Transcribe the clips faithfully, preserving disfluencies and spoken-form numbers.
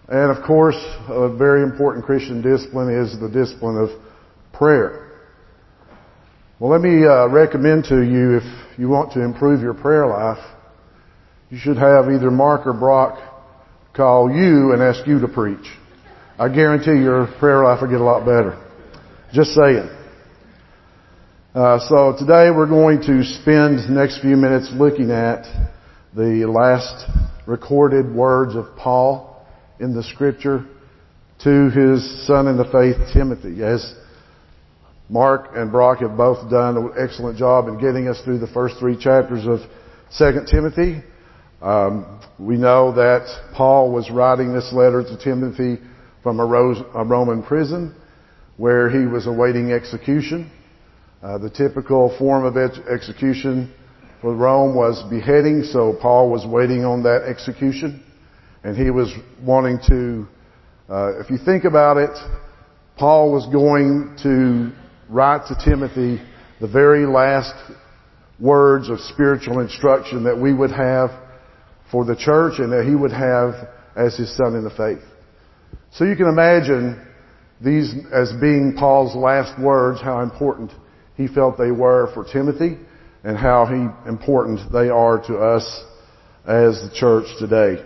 And of course, a very important Christian discipline is the discipline of prayer. Well, let me uh, recommend to you, if you want to improve your prayer life, you should have either Mark or Brock call you and ask you to preach. I guarantee your prayer life will get a lot better. Just saying. Uh, so today we're going to spend the next few minutes looking at the last recorded words of Paul in the Scripture to his son in the faith, Timothy. As Mark and Brock have both done an excellent job in getting us through the first three chapters of Second Timothy. Um, we know that Paul was writing this letter to Timothy from a, Rose, a Roman prison where he was awaiting execution. Uh, the typical form of ex- execution for Rome was beheading, so Paul was waiting on that execution. And he was wanting to, uh, if you think about it, Paul was going to write to Timothy the very last words of spiritual instruction that we would have for the church and that he would have as his son in the faith. So you can imagine these as being Paul's last words, how important he felt they were for Timothy and how he, important they are to us as the church today.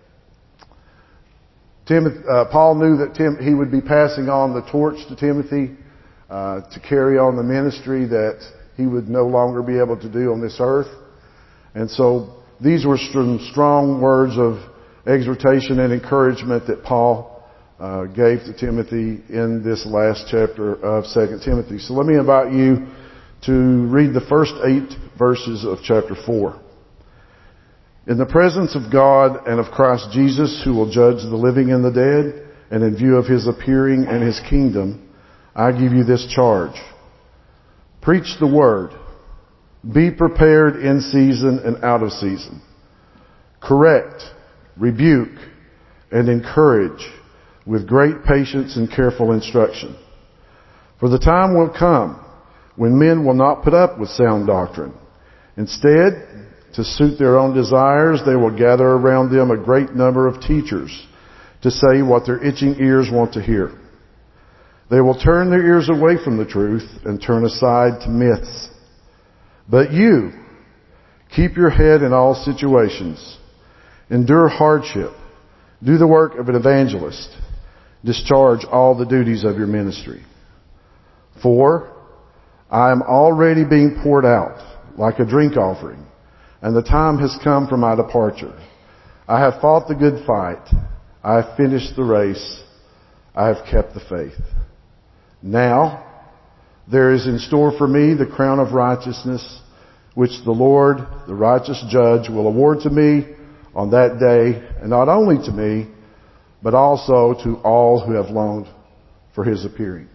Timothy, uh, Paul knew that Tim, he would be passing on the torch to Timothy uh, to carry on the ministry that he would no longer be able to do on this earth. And so these were some strong words of exhortation and encouragement that Paul uh, gave to Timothy in this last chapter of Second Timothy. So let me invite you to read the first eight verses of chapter four. In the presence of God and of Christ Jesus, who will judge the living and the dead, and in view of his appearing and his kingdom, I give you this charge. Preach the word. Be prepared in season and out of season. Correct, rebuke, and encourage with great patience and careful instruction. For the time will come when men will not put up with sound doctrine. Instead, to suit their own desires, they will gather around them a great number of teachers to say what their itching ears want to hear. They will turn their ears away from the truth and turn aside to myths. But you, keep your head in all situations. Endure hardship. Do the work of an evangelist. Discharge all the duties of your ministry. For I am already being poured out like a drink offering, and the time has come for my departure. I have fought the good fight. I have finished the race. I have kept the faith. Now, there is in store for me the crown of righteousness, which the Lord, the righteous judge, will award to me on that day, and not only to me, but also to all who have longed for his appearing.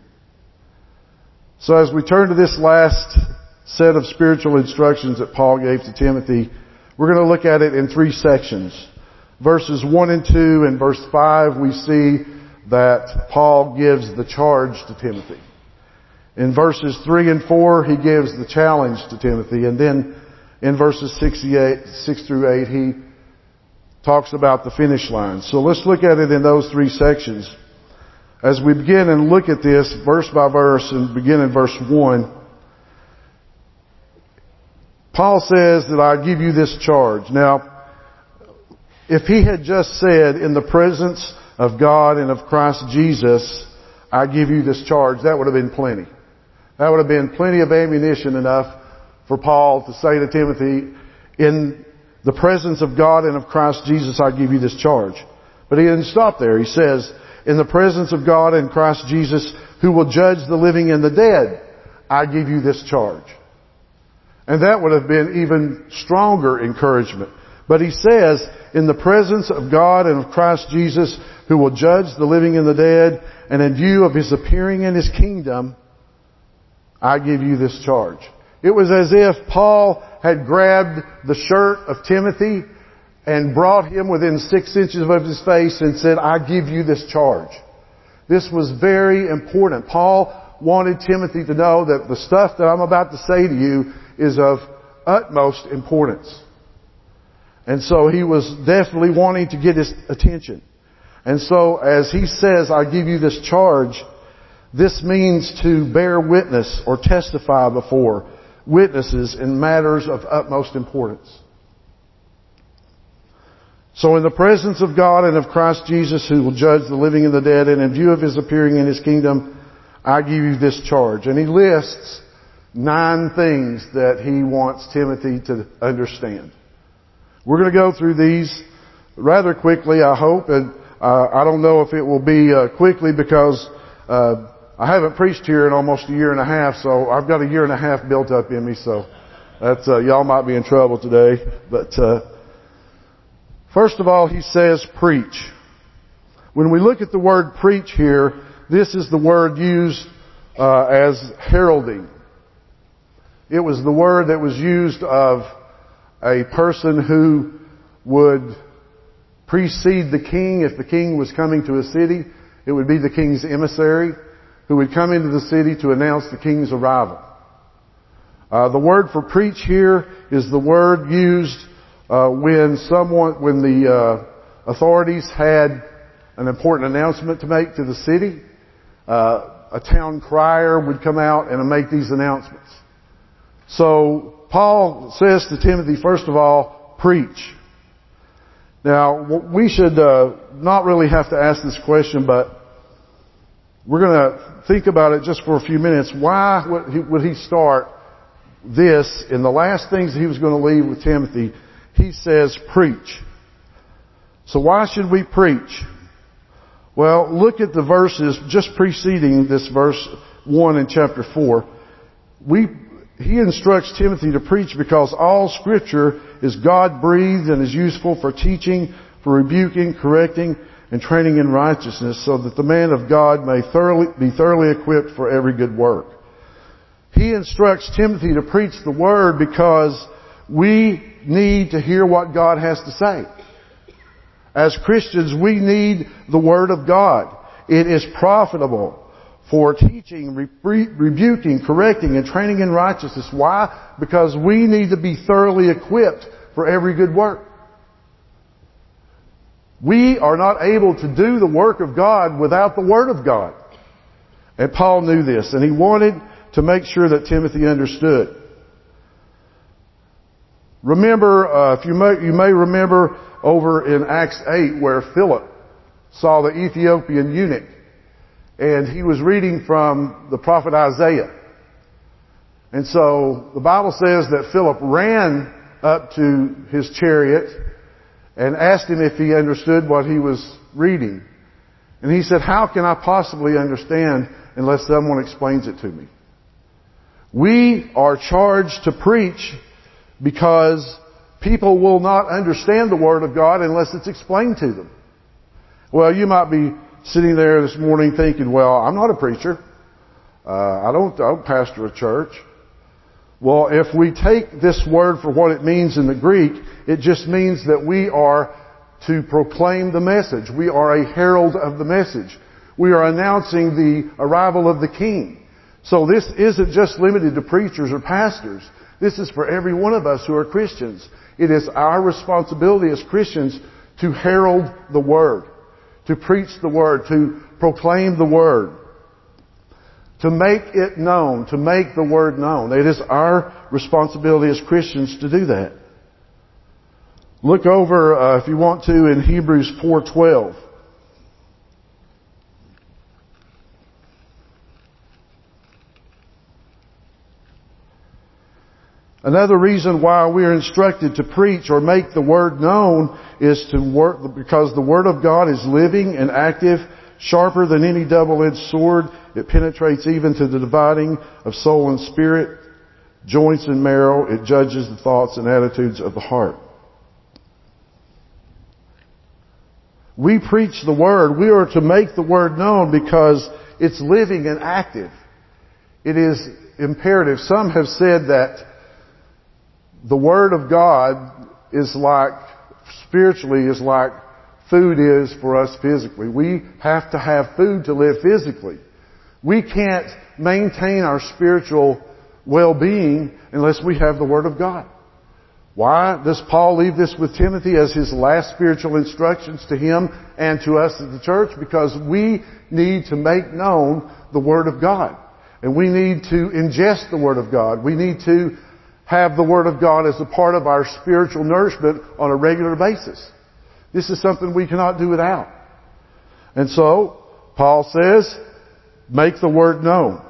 So as we turn to this last set of spiritual instructions that Paul gave to Timothy, we're going to look at it in three sections. Verses one and two and verse five, we see that Paul gives the charge to Timothy. In verses three and four, he gives the challenge to Timothy. And then in verses six through eight, he talks about the finish line. So let's look at it in those three sections. As we begin and look at this verse by verse and begin in verse one, Paul says that I give you this charge. Now, if he had just said, in the presence of God and of Christ Jesus, I give you this charge, that would have been plenty. That would have been plenty of ammunition enough for Paul to say to Timothy, in the presence of God and of Christ Jesus, I give you this charge. But he didn't stop there. He says, in the presence of God and Christ Jesus, who will judge the living and the dead, I give you this charge. And that would have been even stronger encouragement. But he says, in the presence of God and of Christ Jesus, who will judge the living and the dead, and in view of his appearing in his kingdom, I give you this charge. It was as if Paul had grabbed the shirt of Timothy and brought him within six inches of his face and said, I give you this charge. This was very important. Paul wanted Timothy to know that the stuff that I'm about to say to you is of utmost importance. And so he was definitely wanting to get his attention. And so as he says, I give you this charge, this means to bear witness or testify before witnesses in matters of utmost importance. So in the presence of God and of Christ Jesus, who will judge the living and the dead, and in view of His appearing in His kingdom, I give you this charge. And he lists nine things that he wants Timothy to understand. We're going to go through these rather quickly, I hope, and uh, I don't know if it will be uh, quickly because uh, I haven't preached here in almost a year and a half, so I've got a year and a half built up in me, so that's uh, y'all might be in trouble today. But uh, first of all, he says preach. When we look at the word preach here, this is the word used uh, as heralding. It was the word that was used of a person who would precede the king. If the king was coming to a city, it would be the king's emissary who would come into the city to announce the king's arrival. Uh, the word for preach here is the word used uh, when someone, when the uh, authorities had an important announcement to make to the city. Uh, a town crier would come out and make these announcements. So Paul says to Timothy, first of all, preach. Now, we should uh, not really have to ask this question, but we're going to think about it just for a few minutes. Why would he, would he start this in the last things that he was going to leave with Timothy? He says, preach. So why should we preach? Well, look at the verses just preceding this verse one in chapter four. We, he instructs Timothy to preach because all Scripture is God-breathed and is useful for teaching, for rebuking, correcting, and training in righteousness, so that the man of God may thoroughly, be thoroughly equipped for every good work. He instructs Timothy to preach the Word because we need to hear what God has to say. As Christians, we need the Word of God. It is profitable for teaching, re- rebuking, correcting, and training in righteousness. Why? Because we need to be thoroughly equipped for every good work. We are not able to do the work of God without the Word of God. And Paul knew this, and he wanted to make sure that Timothy understood. Remember, uh, if you may, you may remember over in Acts eight where Philip saw the Ethiopian eunuch, and he was reading from the prophet Isaiah. And so the Bible says that Philip ran up to his chariot and asked him if he understood what he was reading. And he said, how can I possibly understand unless someone explains it to me? We are charged to preach because people will not understand the Word of God unless it's explained to them. Well, you might be sitting there this morning thinking, well, I'm not a preacher. Uh, I don't, I don't pastor a church. Well, if we take this word for what it means in the Greek, it just means that we are to proclaim the message. We are a herald of the message. We are announcing the arrival of the King. So this isn't just limited to preachers or pastors. This is for every one of us who are Christians. It is our responsibility as Christians to herald the Word, to preach the Word, to proclaim the Word, to make it known, to make the Word known. It is our responsibility as Christians to do that. Look over, uh, if you want to, in Hebrews four twelve. Another reason why we are instructed to preach or make the Word known is to work, because the Word of God is living and active, sharper than any double-edged sword. It penetrates even to the dividing of soul and spirit, joints and marrow. It judges the thoughts and attitudes of the heart. We preach the Word. We are to make the Word known because it's living and active. It is imperative. Some have said that the Word of God is like, spiritually, is like food is for us physically. We have to have food to live physically. We can't maintain our spiritual well-being unless we have the Word of God. Why does Paul leave this with Timothy as his last spiritual instructions to him and to us as the church? Because we need to make known the Word of God. And we need to ingest the Word of God. We need to have the Word of God as a part of our spiritual nourishment on a regular basis. This is something we cannot do without. And so, Paul says, make the Word known.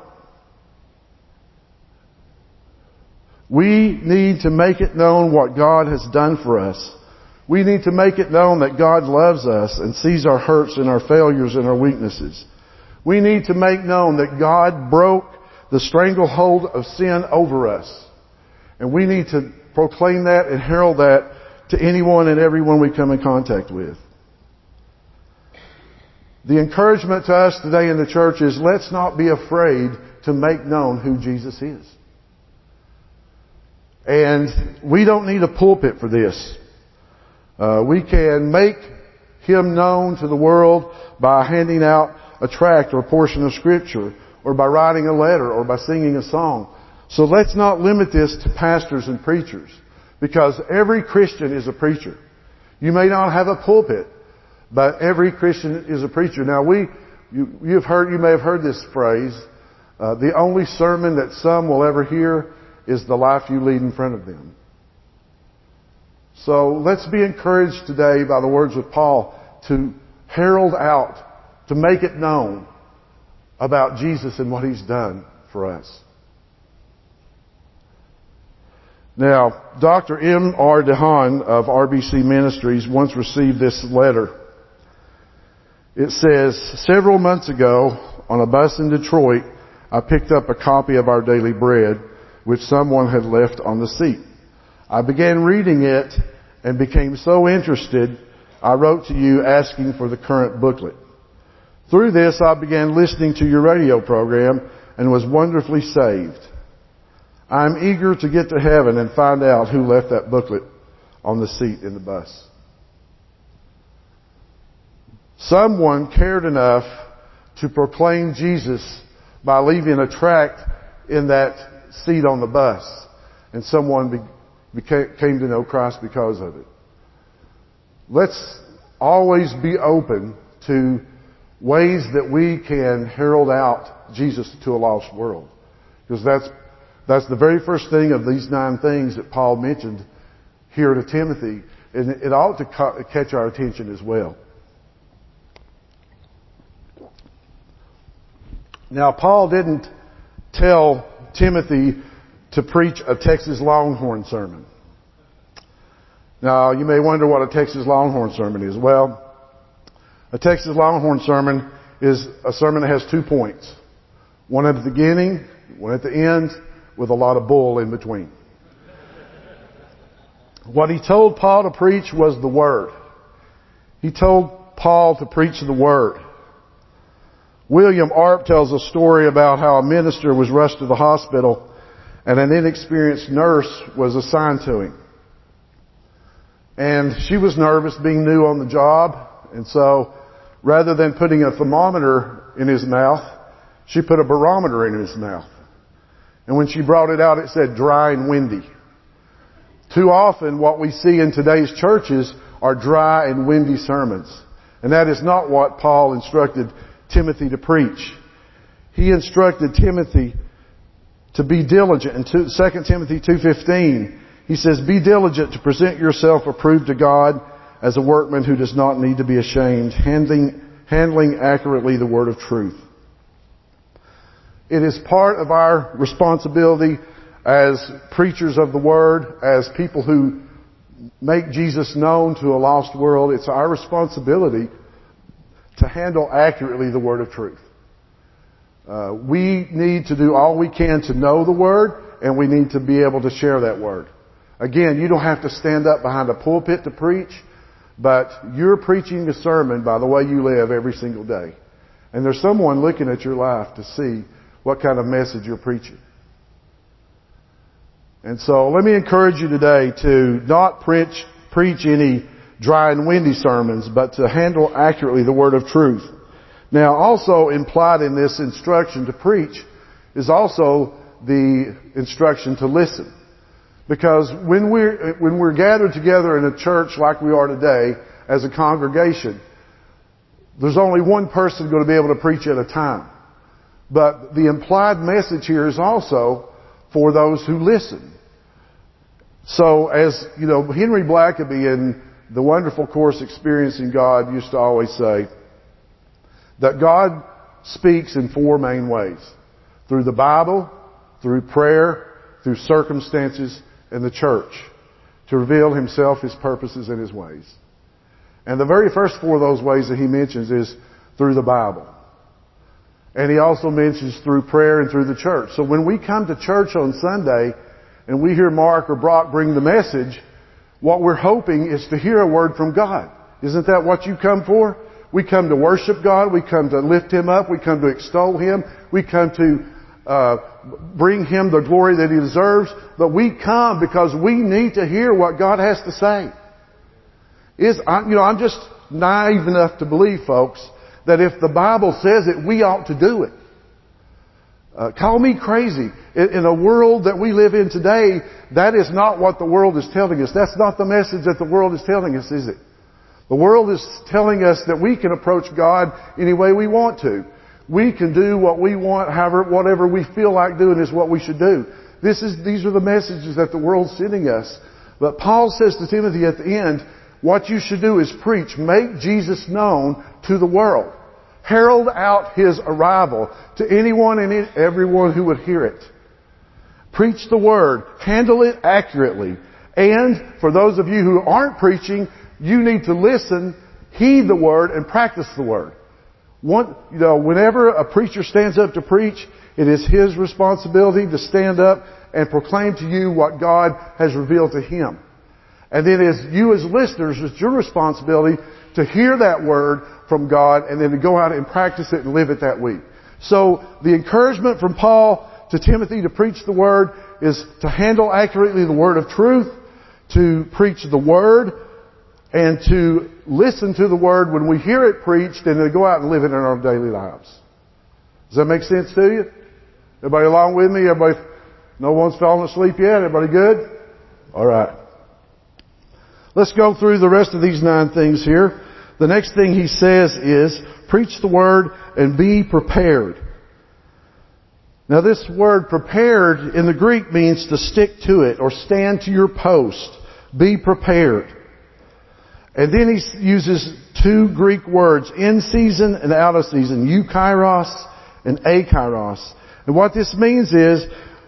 We need to make it known what God has done for us. We need to make it known that God loves us and sees our hurts and our failures and our weaknesses. We need to make known that God broke the stranglehold of sin over us. And we need to proclaim that and herald that to anyone and everyone we come in contact with. The encouragement to us today in the church is, let's not be afraid to make known who Jesus is. And we don't need a pulpit for this. Uh, we can make Him known to the world by handing out a tract or a portion of Scripture, or by writing a letter, or by singing a song. So let's not limit this to pastors and preachers, because every Christian is a preacher. You may not have a pulpit, but every Christian is a preacher. Now we, you, you've heard, you may have heard this phrase, uh, the only sermon that some will ever hear is the life you lead in front of them. So let's be encouraged today by the words of Paul to herald out, to make it known about Jesus and what He's done for us. Now, Doctor M R DeHaan of R B C Ministries once received this letter. It says, several months ago on a bus in Detroit, I picked up a copy of Our Daily Bread, which someone had left on the seat. I began reading it and became so interested, I wrote to you asking for the current booklet. Through this, I began listening to your radio program and was wonderfully saved. I am eager to get to heaven and find out who left that booklet on the seat in the bus. Someone cared enough to proclaim Jesus by leaving a tract in that seat on the bus, and someone be, became, came to know Christ because of it. Let's always be open to ways that we can herald out Jesus to a lost world, because that's that's the very first thing of these nine things that Paul mentioned here to Timothy, and it ought to ca- catch our attention as well. Now, Paul didn't tell Timothy to preach a Texas Longhorn sermon. Now, you may wonder what a Texas Longhorn sermon is. Well, a Texas Longhorn sermon is a sermon that has two points. One at the beginning, one at the end, with a lot of bull in between. What he told Paul to preach was the Word. He told Paul to preach the Word. William Arp tells a story about how a minister was rushed to the hospital and an inexperienced nurse was assigned to him. And she was nervous being new on the job, and so rather than putting a thermometer in his mouth, she put a barometer in his mouth. And when she brought it out, it said dry and windy. Too often what we see in today's churches are dry and windy sermons. And that is not what Paul instructed Timothy to preach. He instructed Timothy to be diligent. In Second Timothy two fifteen, he says, be diligent to present yourself approved to God as a workman who does not need to be ashamed, handling, handling accurately the word of truth. It is part of our responsibility as preachers of the Word, as people who make Jesus known to a lost world. It's our responsibility to handle accurately the word of truth. Uh, we need to do all we can to know the Word, and we need to be able to share that Word. Again, you don't have to stand up behind a pulpit to preach, but you're preaching a sermon by the way you live every single day. And there's someone looking at your life to see what kind of message you're preaching. And so let me encourage you today to not preach, preach any dry and windy sermons, but to handle accurately the word of truth. Now, also implied in this instruction to preach is also the instruction to listen. Because when we're, when we're gathered together in a church like we are today as a congregation, there's only one person going to be able to preach at a time. But the implied message here is also for those who listen. So as, you know, Henry Blackaby in the wonderful course Experiencing God used to always say that God speaks in four main ways. Through the Bible, through prayer, through circumstances, and the church, to reveal Himself, His purposes, and His ways. And the very first four of those ways that he mentions is through the Bible. And he also mentions through prayer and through the church. So when we come to church on Sunday and we hear Mark or Brock bring the message, what we're hoping is to hear a word from God. Isn't that what you come for? We come to worship God. We come to lift Him up. We come to extol Him. We come to uh, bring Him the glory that He deserves. But we come because we need to hear what God has to say. Is, you know, I'm just naive enough to believe, folks, that if the Bible says it, we ought to do it. Uh, call me crazy. In, in a world that we live in today, that is not what the world is telling us. That's not the message that the world is telling us, is it? The world is telling us that we can approach God any way we want to. We can do what we want, however, whatever we feel like doing is what we should do. This is, these are the messages that the world's sending us. But Paul says to Timothy at the end, what you should do is preach. Make Jesus known to the world. Herald out His arrival to anyone and everyone who would hear it. Preach the Word. Handle it accurately. And for those of you who aren't preaching, you need to listen, heed the Word, and practice the Word. One, you know, whenever a preacher stands up to preach, it is his responsibility to stand up and proclaim to you what God has revealed to him. And then as you as listeners, it's your responsibility to hear that word from God and then to go out and practice it and live it that week. So the encouragement from Paul to Timothy to preach the word is to handle accurately the word of truth, to preach the word, and to listen to the word when we hear it preached and then go out and live it in our daily lives. Does that make sense to you? Everybody along with me? Everybody, no one's fallen asleep yet? Everybody good? All right. Let's go through the rest of these nine things here. The next thing he says is, preach the word and be prepared. Now this word prepared in the Greek means to stick to it or stand to your post. Be prepared. And then he uses two Greek words, in season and out of season, eukairos and akairos. And what this means is,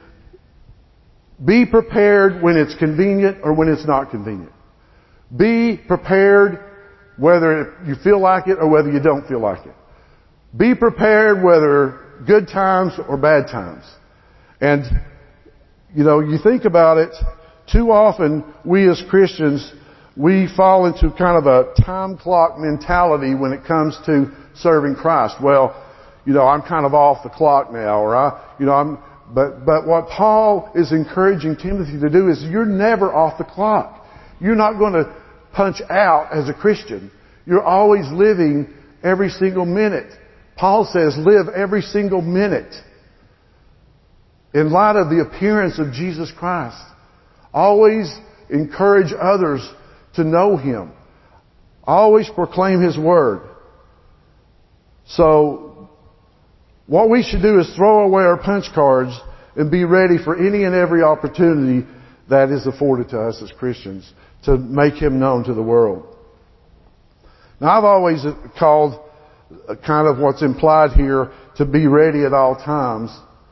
be prepared when it's convenient or when it's not convenient. Be prepared whether you feel like it or whether you don't feel like it. Be prepared whether good times or bad times. And, you know, you think about it, too often we as Christians, we fall into kind of a time clock mentality when it comes to serving Christ. Well, you know, I'm kind of off the clock now, or I, you know, I'm, but, but what Paul is encouraging Timothy to do is you're never off the clock. You're not going to punch out as a Christian. You're always living every single minute. Paul says live every single minute in light of the appearance of Jesus Christ. Always encourage others to know Him. Always proclaim His Word. So, what we should do is throw away our punch cards and be ready for any and every opportunity that is afforded to us as Christians to make Him known to the world. Now, I've always called kind of what's implied here to be ready at all times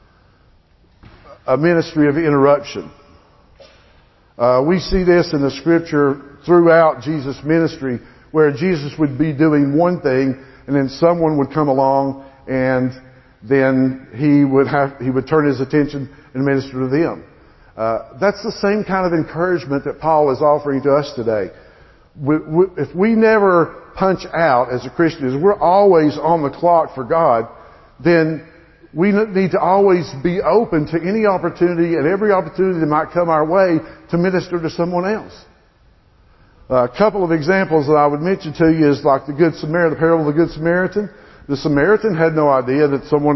a ministry of interruption. Uh, we see this in the Scripture throughout Jesus' ministry, where Jesus would be doing one thing, and then someone would come along, and then he would have he would turn his attention and minister to them. Uh, that's the same kind of encouragement that Paul is offering to us today. We, we, if we never punch out as a Christian, if we're always on the clock for God, then we need to always be open to any opportunity and every opportunity that might come our way to minister to someone else. Uh, a couple of examples that I would mention to you is like the Good Samaritan, the parable of the Good Samaritan. The Samaritan had no idea that someone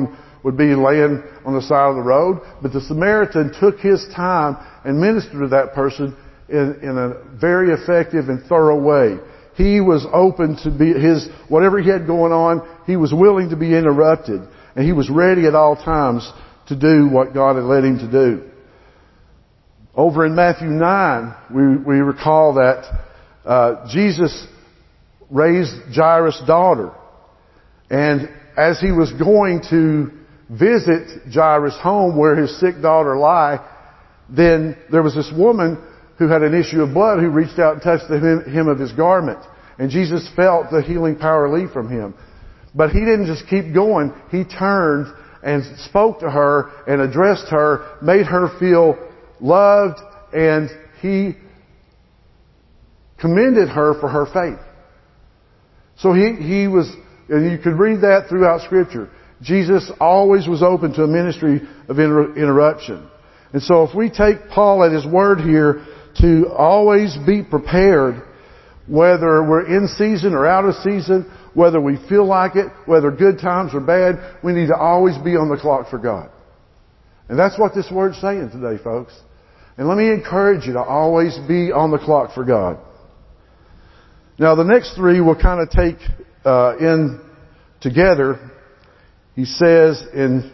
would be laying on the side of the road. But the Samaritan took his time and ministered to that person in, in a very effective and thorough way. He was open to be his, whatever he had going on, he was willing to be interrupted. And he was ready at all times to do what God had led him to do. Over in Matthew nine, we, we recall that uh, Jesus raised Jairus' daughter. And as he was going to visit Jairus' home where his sick daughter lay, then there was this woman who had an issue of blood who reached out and touched the hem of his garment. And Jesus felt the healing power leave from him. But he didn't just keep going. He turned and spoke to her and addressed her, made her feel loved, and he commended her for her faith. So he, he was, and you could read that throughout Scripture. Jesus always was open to a ministry of inter- interruption. And so if we take Paul at his word here to always be prepared, whether we're in season or out of season, whether we feel like it, whether good times or bad, we need to always be on the clock for God. And that's what this word's saying today, folks. And let me encourage you to always be on the clock for God. Now the next three we'll kind of take uh, in together. He says in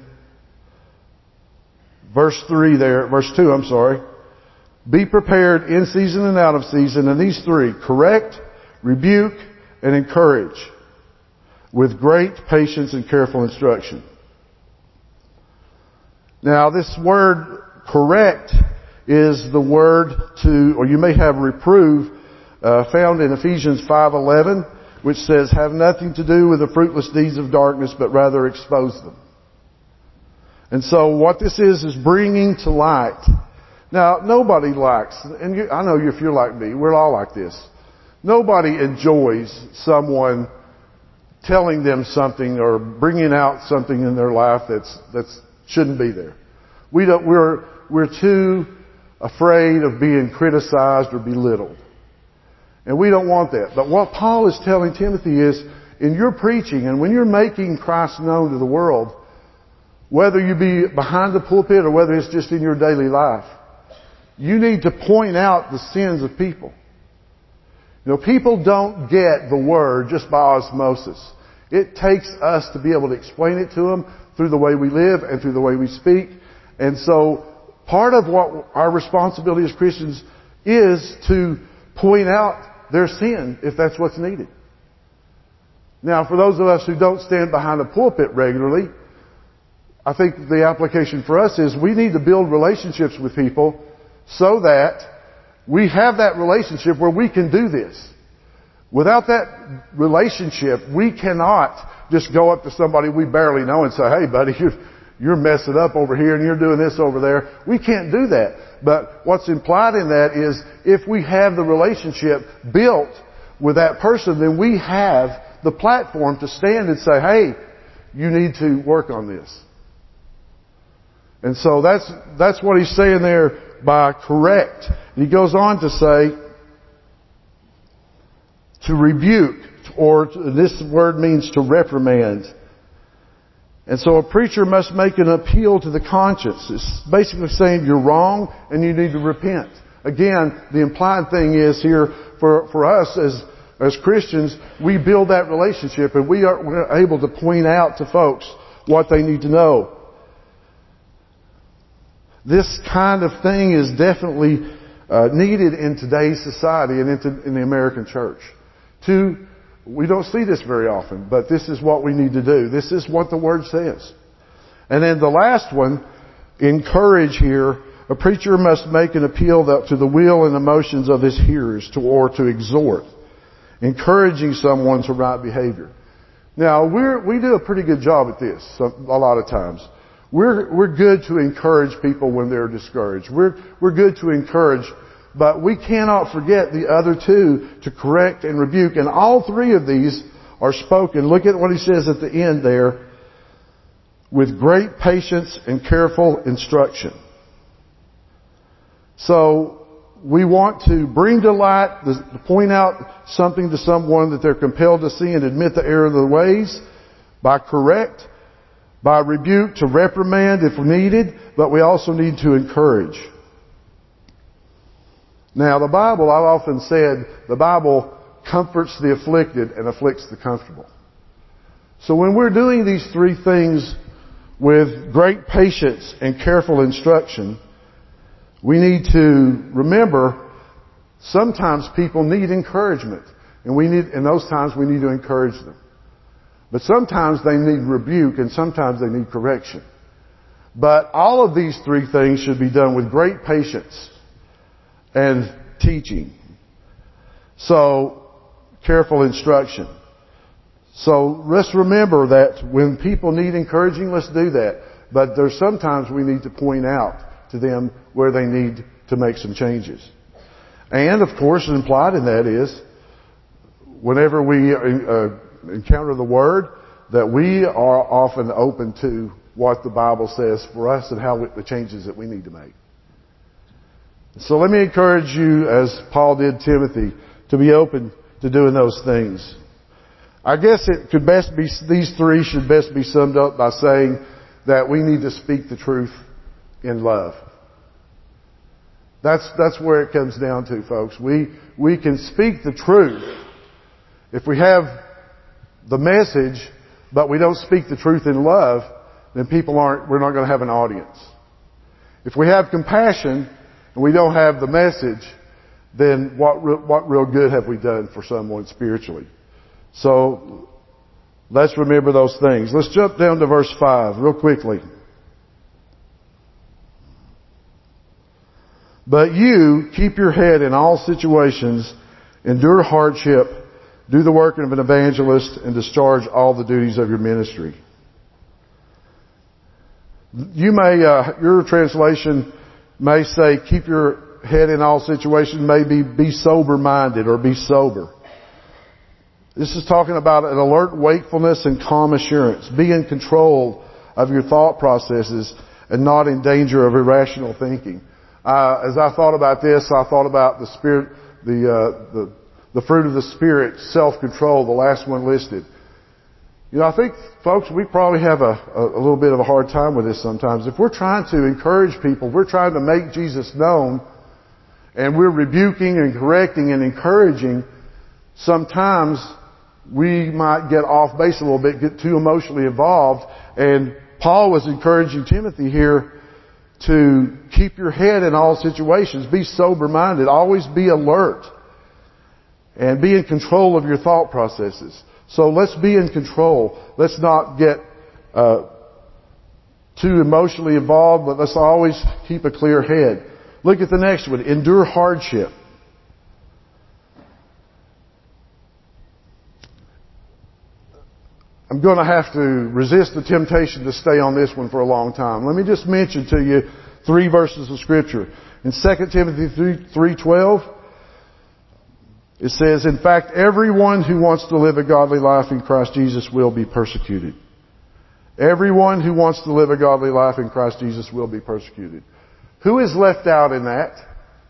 verse three there, verse two, I'm sorry. Be prepared in season and out of season. And these three, correct, rebuke, and encourage with great patience and careful instruction. Now this word correct is the word to, or you may have reprove, uh, found in Ephesians five eleven, which says, have nothing to do with the fruitless deeds of darkness, but rather expose them. And so what this is, is bringing to light. Now, nobody likes, and you, I know if you're like me, we're all like this. Nobody enjoys someone telling them something or bringing out something in their life that's, that's shouldn't be there. We don't, we're, we're too afraid of being criticized or belittled. And we don't want that. But what Paul is telling Timothy is, in your preaching and when you're making Christ known to the world, whether you be behind the pulpit or whether it's just in your daily life, you need to point out the sins of people. You know, people don't get the Word just by osmosis. It takes us to be able to explain it to them through the way we live and through the way we speak. And so part of what our responsibility as Christians is to point out their sin if that's what's needed. Now, for those of us who don't stand behind a pulpit regularly, I think the application for us is we need to build relationships with people so that we have that relationship where we can do this. Without that relationship, we cannot just go up to somebody we barely know and say, hey buddy, you're, you're messing up over here and you're doing this over there. We can't do that. But what's implied in that is if we have the relationship built with that person, then we have the platform to stand and say, hey, you need to work on this. And so that's, that's what he's saying there by correct. And he goes on to say, to rebuke, or to, this word means to reprimand. And so a preacher must make an appeal to the conscience. It's basically saying you're wrong and you need to repent. Again, the implied thing is here for, for us as, as Christians, we build that relationship and we are we're able to point out to folks what they need to know. This kind of thing is definitely uh, needed in today's society and into, in the American church. To, we don't see this very often, but this is what we need to do. This is what the Word says. And then the last one, encourage here. A preacher must make an appeal to the will and emotions of his hearers to, or to exhort, encouraging someone to right behavior. Now, we're, we do a pretty good job at this a lot of times. We're, we're good to encourage people when they're discouraged. We're, we're good to encourage, but we cannot forget the other two, to correct and rebuke. And all three of these are spoken. Look at what he says at the end there. With great patience and careful instruction. So, we want to bring to light, to point out something to someone that they're compelled to see and admit the error of their ways by correct, By rebuke, to reprimand if needed, but we also need to encourage. Now, the Bible, I've often said, the Bible comforts the afflicted and afflicts the comfortable. So when we're doing these three things with great patience and careful instruction, we need to remember sometimes people need encouragement. And we need, in those times we need to encourage them. But sometimes they need rebuke and sometimes they need correction. But all of these three things should be done with great patience and teaching. So, careful instruction. So let's remember that when people need encouraging, let's do that. But there's sometimes we need to point out to them where they need to make some changes. And of course, implied in that is, whenever we uh, encounter the Word, that we are often open to what the Bible says for us and how we, the changes that we need to make. So let me encourage you, as Paul did Timothy, to be open to doing those things. I guess it could best be, these three should best be summed up by saying that we need to speak the truth in love. That's, that's where it comes down to, folks. We, we can speak the truth if we have the message, but we don't speak the truth in love, then people aren't, we're not going to have an audience. If we have compassion and we don't have the message, then what, what real good have we done for someone spiritually? So, let's remember those things. Let's jump down to verse five real quickly. But you keep your head in all situations, endure hardship, do the work of an evangelist, and discharge all the duties of your ministry. You may, uh, your translation may say, keep your head in all situations, maybe be sober-minded or be sober. This is talking about an alert wakefulness and calm assurance. Be in control of your thought processes and not in danger of irrational thinking. Uh, as I thought about this, I thought about the spirit, the, uh, the, the fruit of the Spirit, self-control, the last one listed. You know, I think, folks, we probably have a, a, a little bit of a hard time with this sometimes. If we're trying to encourage people, we're trying to make Jesus known, and we're rebuking and correcting and encouraging, sometimes we might get off base a little bit, get too emotionally involved. And Paul was encouraging Timothy here to keep your head in all situations. Be sober-minded. Always be alert. And be in control of your thought processes. So let's be in control. Let's not get uh, too emotionally involved, but let's always keep a clear head. Look at the next one. Endure hardship. I'm going to have to resist the temptation to stay on this one for a long time. Let me just mention to you three verses of Scripture. In Second Timothy three twelve, it says, in fact, everyone who wants to live a godly life in Christ Jesus will be persecuted. Everyone who wants to live a godly life in Christ Jesus will be persecuted. Who is left out in that?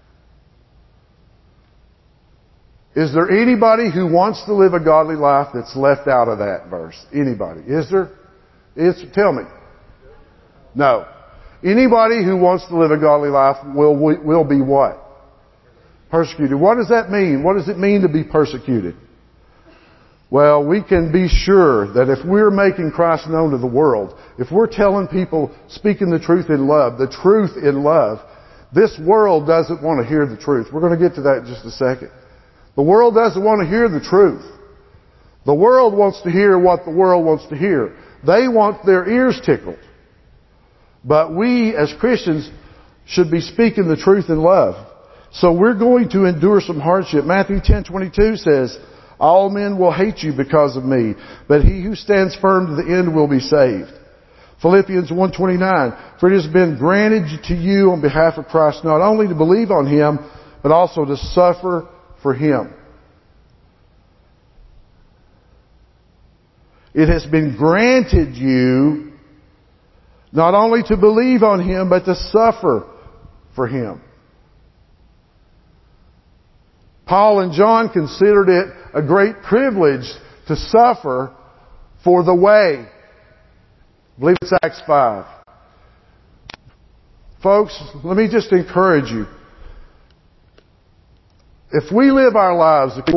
Is there anybody who wants to live a godly life that's left out of that verse? Anybody? Is there? Is, tell me. No. Anybody who wants to live a godly life will, will be what? Persecuted. What does that mean? What does it mean to be persecuted? Well, we can be sure that if we're making Christ known to the world, if we're telling people, speaking the truth in love, the truth in love, this world doesn't want to hear the truth. We're going to get to that in just a second. The world doesn't want to hear the truth. The world wants to hear what the world wants to hear. They want their ears tickled. But we as Christians should be speaking the truth in love. So we're going to endure some hardship. Matthew ten twenty-two says, all men will hate you because of me, but he who stands firm to the end will be saved. Philippians one twenty-nine, for it has been granted to you on behalf of Christ not only to believe on Him, but also to suffer for Him. It has been granted you not only to believe on Him, but to suffer for Him. Paul and John considered it a great privilege to suffer for the way. believe it's Acts five. Folks, let me just encourage you. If we live our lives according